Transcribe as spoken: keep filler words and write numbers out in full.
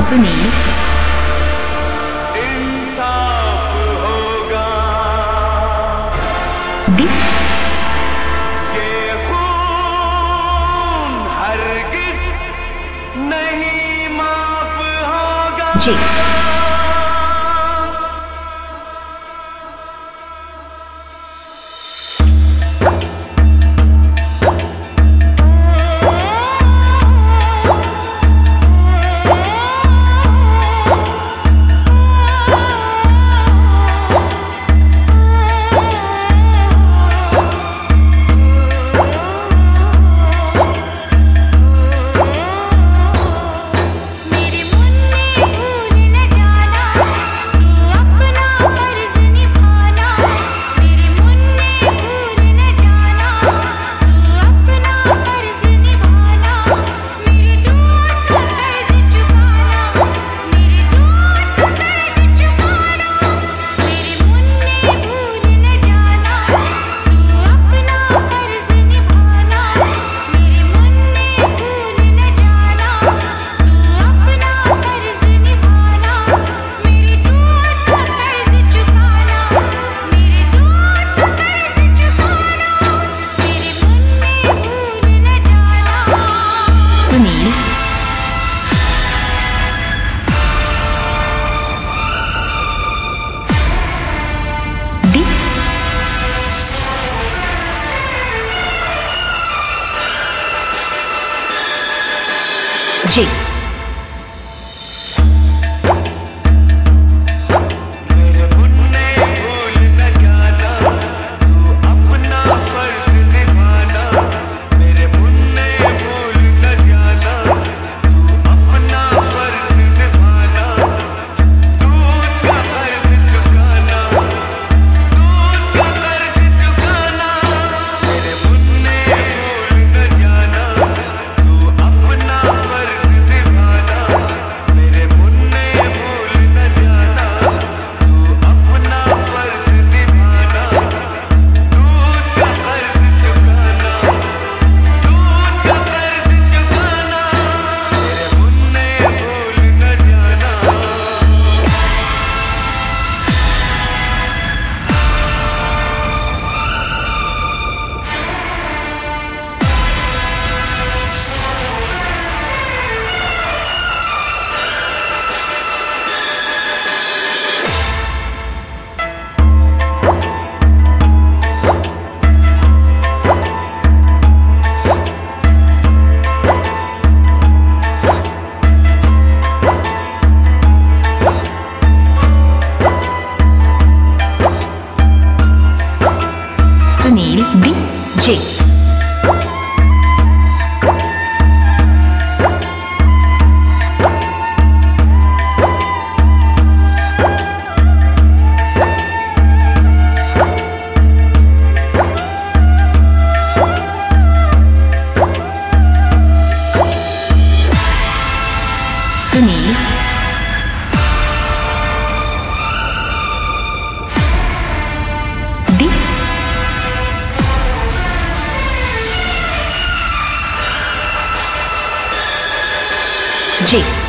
सुनील इंसाफ होगा दी ये खून हरगिज नहीं माफ होगा जी सुनील दी जी मेरे मुन्ने भूल न जाना तू अपना फर्ज निभाना मेरे मुन्ने भूल न जाना तू अपना फर्ज निभाना दूध का कर्ज चुकाना दूध का कर्ज चुकाना मेरे मुन्ने भूल न जाना तू अपना फर्ज निभाना मेरे मुन्ने भूल न जाना तू अपना फर्ज निभाना दूध का कर्ज चुकाना दूध का कर्ज चुकाना मेरे मुन्ने भूल न जाना Sunil D J Sunil D जी